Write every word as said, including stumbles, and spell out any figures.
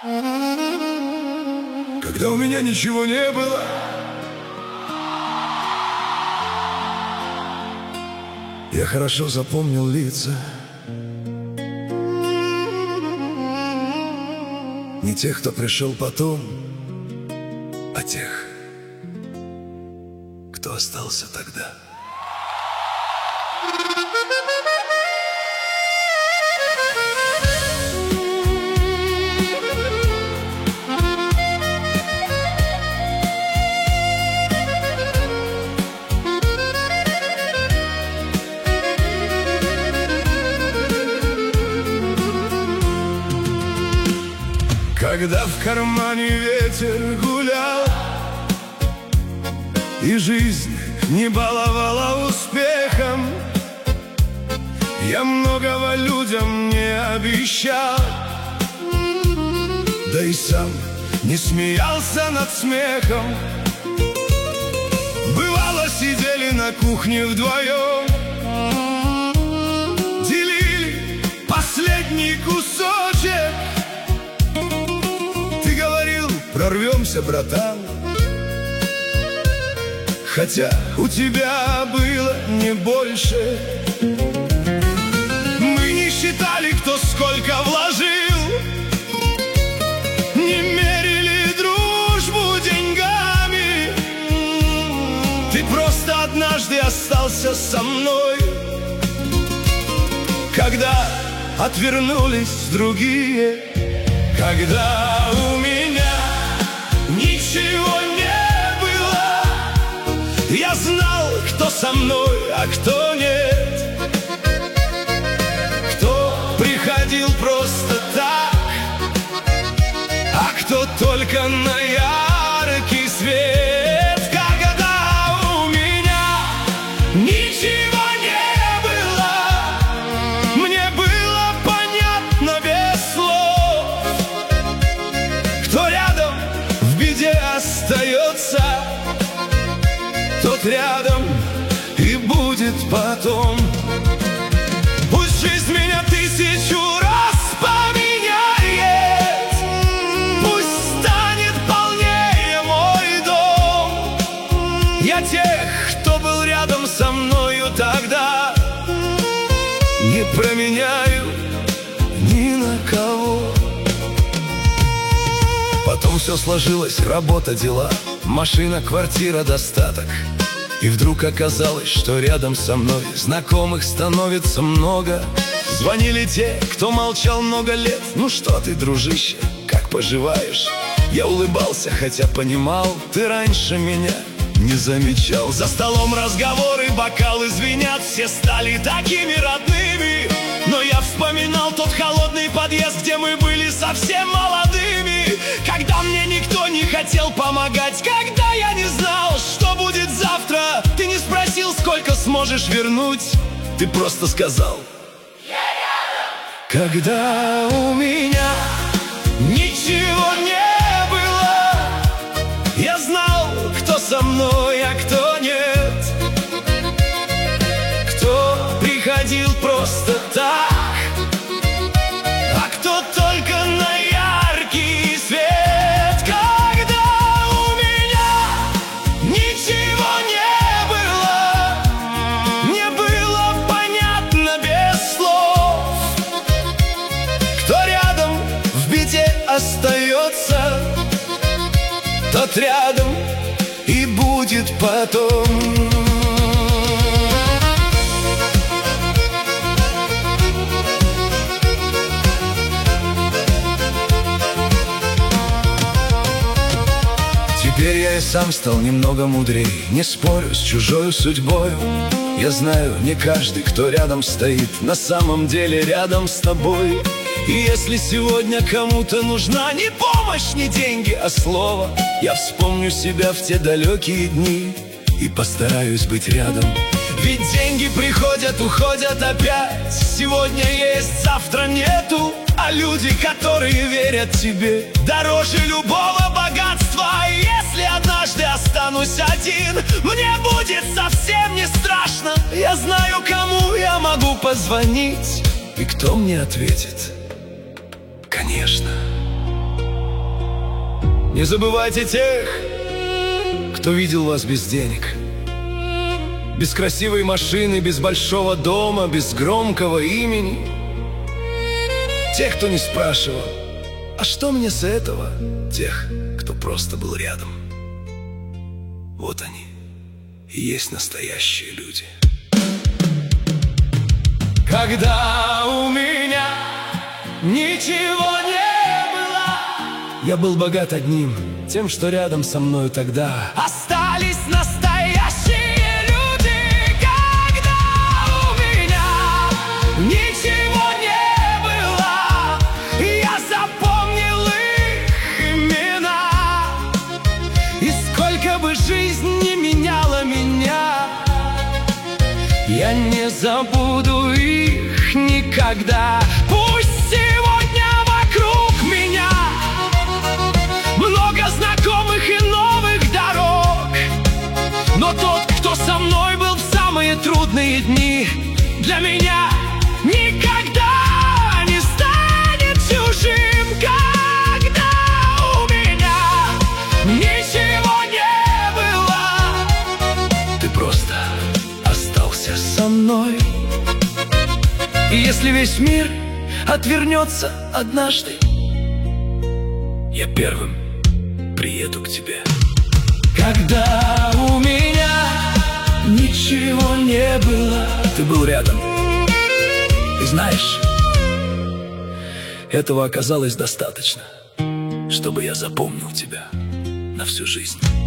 Когда у меня ничего не было, я хорошо запомнил лица. Не тех, кто пришел потом, а тех, кто остался тогда. Когда в кармане ветер гулял и жизнь не баловала успехом, я многого людям не обещал, да и сам не смеялся над смехом. Бывало, сидели на кухне вдвоем, делили последний кусочек. Прорвемся, братан, хотя у тебя было не больше. Мы не считали, кто сколько вложил, не мерили дружбу деньгами. Ты просто однажды остался со мной, когда отвернулись другие. Когда у меня ничего не было, я знал, кто со мной, а кто нет. Кто приходил просто так, а кто только на яркий свет. Когда у меня ничего не было, мне было понятно без слов, кто рядом в беде остается, тот рядом и будет потом. Пусть жизнь меня тысячу раз поменяет, пусть станет полнее мой дом. Я тех, кто был рядом со мною тогда, не променяю ни на кого. Потом все сложилось: работа, дела, машина, квартира, достаток. И вдруг оказалось, что рядом со мной знакомых становится много. Звонили те, кто молчал много лет. Ну что ты, дружище, как поживаешь? Я улыбался, хотя понимал, ты раньше меня не замечал. За столом разговоры, бокалы звенят, все стали такими родными. Но я вспоминал тот холодный подъезд, где мы были совсем молодыми. Когда мне никто не хотел помогать, когда я не знал, что будет завтра. Ты не спросил, сколько сможешь вернуть, ты просто сказал: я рядом. Когда у меня ничего не было, я знал, кто со мной, а кто нет. Кто приходил просто так, а кто только на яркий свет. Когда у меня ничего не было, не было понятно без слов, кто рядом в беде остается, тот рядом и будет потом. Теперь я и сам стал немного мудрее, не спорю с чужой судьбою. Я знаю, не каждый, кто рядом стоит, на самом деле рядом с тобой. И если сегодня кому-то нужна не помощь, не деньги, а слово, я вспомню себя в те далекие дни и постараюсь быть рядом. Ведь деньги приходят, уходят опять. Сегодня есть, завтра нету. А люди, которые верят тебе, дороже любого богатства. И если однажды останусь один, мне будет совсем не страшно. Я знаю, кому я могу позвонить, и кто мне ответит: конечно. Не забывайте тех, кто видел вас без денег, без красивой машины, без большого дома, без громкого имени. Тех, кто не спрашивал: а что мне с этого? Тех, кто просто был рядом. Вот они и есть настоящие люди. Когда у меня ничего не было, я был богат одним, тем, что рядом со мною тогда. Остались настоящие люди. Когда у меня ничего не было, я запомнил их имена. И сколько бы жизнь не меняла меня, я не забуду их никогда. Пусть сегодня вокруг меня много знакомых и новых дорог, но тот, кто со мной был в самые трудные дни, для меня никогда не станет чужим. Когда у меня ничего не было, ты просто остался со мной. И если весь мир отвернется однажды, я первым приеду к тебе. Когда у меня ничего не было, ты был рядом. И знаешь, этого оказалось достаточно, чтобы я запомнил тебя на всю жизнь.